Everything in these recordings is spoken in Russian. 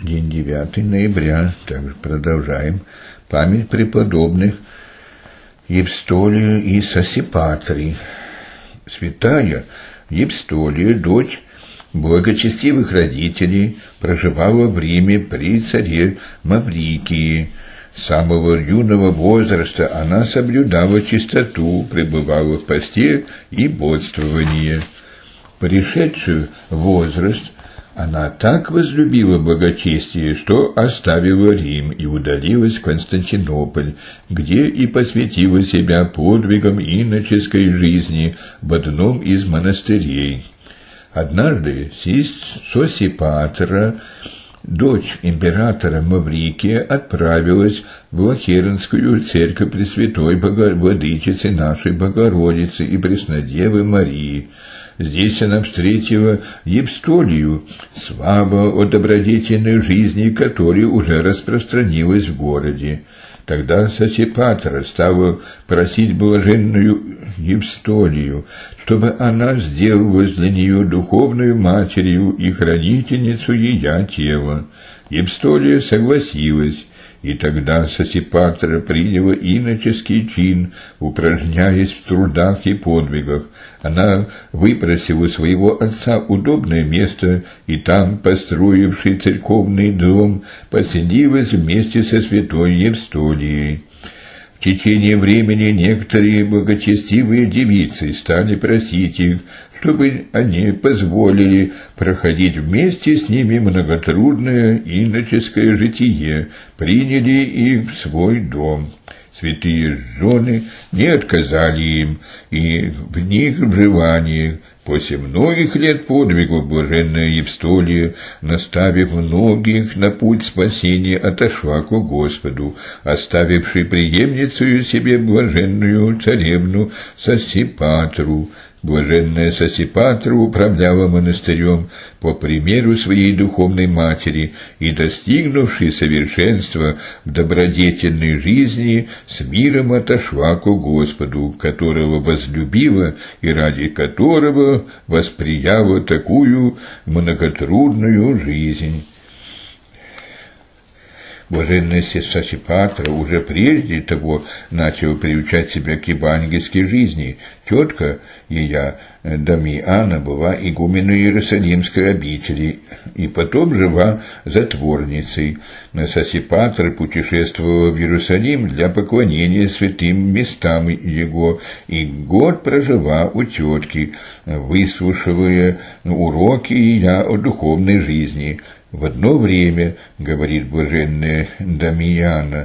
День 9 ноября, также продолжаем, память преподобных Евстолия и Сосипатрий. Святая Евстолия, дочь благочестивых родителей, проживала в Риме при царе Маврикии. С самого юного возраста она соблюдала чистоту, пребывала в посте и бодствовании. Пришедший в возраст, она так возлюбила благочестие, что оставила Рим и удалилась в Константинополь, где и посвятила себя подвигам иноческой жизни в одном из монастырей. Однажды Сосипатра, дочь императора Маврикия, отправилась в Лахернскую церковь Пресвятой Владычицы нашей Богородицы и Преснодевы Марии. Здесь она встретила Евстолию, славу о добродетельной жизни которой уже распространилась в городе. Тогда Сосипатра стала просить блаженную Евстолию, чтобы она сделалась для нее духовной матерью и хранительницу ее тела. Евстолия согласилась, и тогда Сосипатра приняла иноческий чин, упражняясь в трудах и подвигах. Она выпросила своего отца удобное место, и там, построивший церковный дом, поселилась вместе со святой Евстолией. В течение времени некоторые благочестивые девицы стали просить их, чтобы они позволили проходить вместе с ними многотрудное иноческое житие, приняли их в свой дом. Святые жены не отказали им и в них в желании. После многих лет подвигов блаженная Евстолия, наставив многих на путь спасения, отошла к Господу, оставившей преемницею себе блаженную царевну Сосипатру. Блаженная Сосипатра управляла монастырем по примеру своей духовной матери и, достигнувшей совершенства в добродетельной жизни, с миром отошла к Господу, которого возлюбила и ради которого восприяла такую многотрудную жизнь. Блаженная Сосипатра уже прежде того начала приучать себя к евангельской жизни. Тетка ее, Дамиана, была игуменой Иерусалимской обители и потом жила затворницей. Сосипатра путешествовала в Иерусалим для поклонения святым местам его, и год прожила у тетки, выслушивая уроки ее о духовной жизни. В одно время, говорит блаженная Дамиана,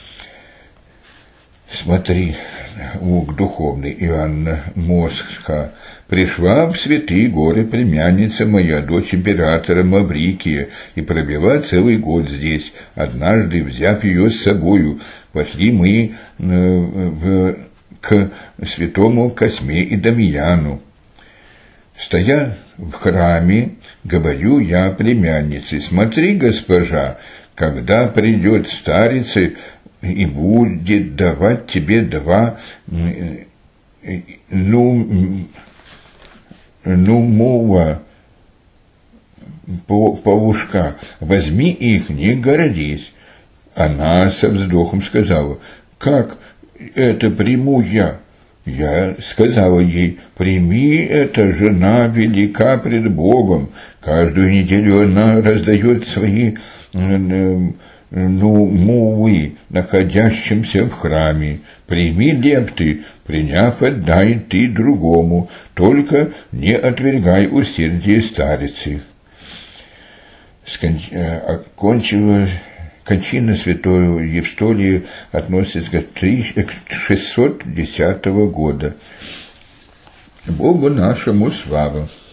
смотри, ук духовный Иоанна Мосха, пришла в святые горы племянница моя, дочь императора Маврикия, и провела целый год здесь. Однажды, взяв ее с собою, пошли мы к святому Косьме и Дамияну. Стоя в храме, говорю я племяннице: смотри, госпожа, когда придет старица и будет давать тебе два нумова паушка, возьми их, не гордись. Она со вздохом сказала: как это приму я? Я сказала ей: прими это, жена велика пред Богом. Каждую неделю она раздает свои нумувы находящимся в храме. Прими лепты, приняв, отдай ты другому, только не отвергай усердие старицы. Кончина святой Евстолии относится к 610 года. Богу нашему слава!